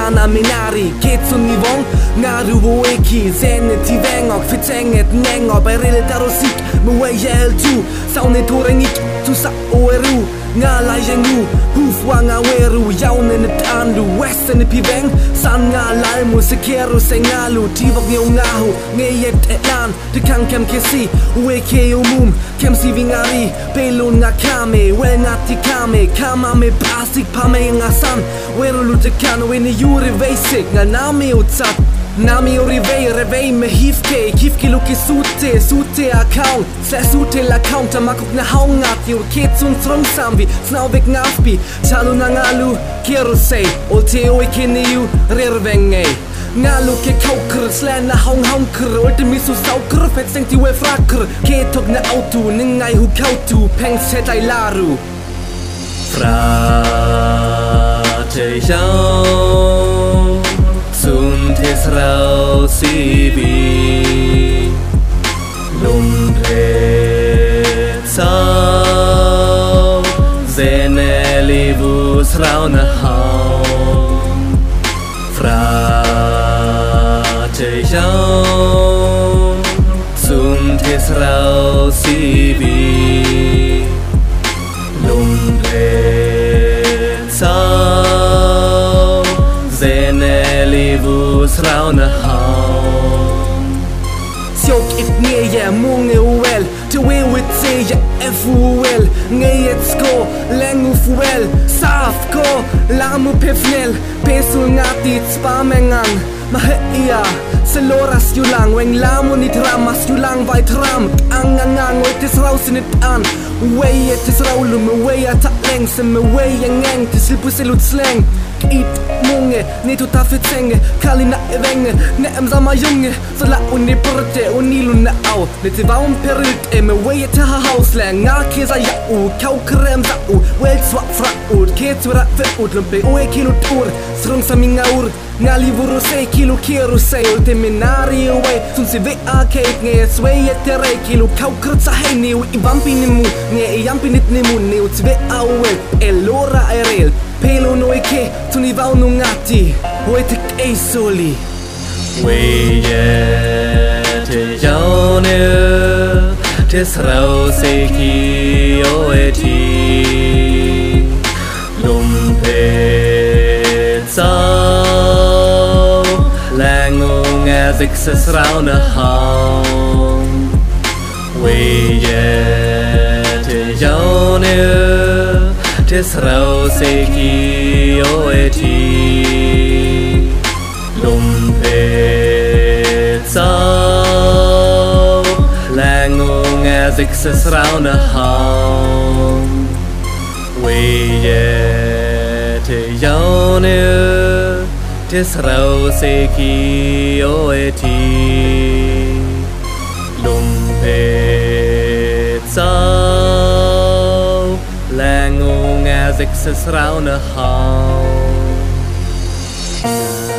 sana minari ketsun ni vong ngaru boeki zen ti vengok fitenget nengo beril tarosik muwayel tu saune torengik tu sa oeru nga lai jengu hufwa nga weru yaune net andu western piveng san nga lai musikeru sengalu tivok ni ngahu ngeyet elan de kan kem kesi weke umum kem si vingari pelun nga kame we nga tikame kama me plastic pame nga san weru lutekan we ni yuri basic nga nami utsat Nami orivei revei me hifke luki sute account Sä sute l'account makok na haungat Jur ketsun trångsamvi snavik ngafpi Chalu na ngalu kero say Olte oikini ju rervengei Ngalu ke kaukr släna haungkr Olte misu saukr fet sengti we frakr Ketok na auto ningai hu kautu Peng setai laru Frate xiao Sun tes rau si vi Lum re sao Zene livus rau na hao Frate xiao Sun tes rau si vi Lum re sao Zene livus rau na hao Sjok it nye munge uel Te we wit se ja efuel Nye et sko lengu fuel Saf ko lamu pefnel Pesul ngati spamengang Mahia Seloras yulang Weng lamu nit ramas yulang vai tram Angangang Wetis rausinit an Wey etis raulum Wey atak leng Seme wey yang Tis lipu selut sleng It munge Netu tafet senge Kali na evenge Neem zama junge Sala uni perte Unilu na au Neti vaum perilt Eme wey ete ha hauslang Nga keza jau Kau krem zau Welt swak fraud Ketu rat fe udlumpe Oe kilo tur Srung sa minga ur Nga livuru se kilo kieru se Ulte minari uwe Sun si ve a cake Nge sway ete re Kilo kau kret sa hei Niu i vampi nimu Nge i jampinit nimu Niu ti ve a uwe Elora e rel Pelo no eke, tu ni vau no ngati Oe tek e soli Weye te jaune Te srau se ki oe ti Lumpe tsao Lango nga zik se srau na hao Weye te jaune Tes rau se ki oe ti Lumpe tsao Lango nga zik se srau na hao Weye te jaune Tes rau se ki oe ti Lumpe tsao Lango nga zik se srau na hao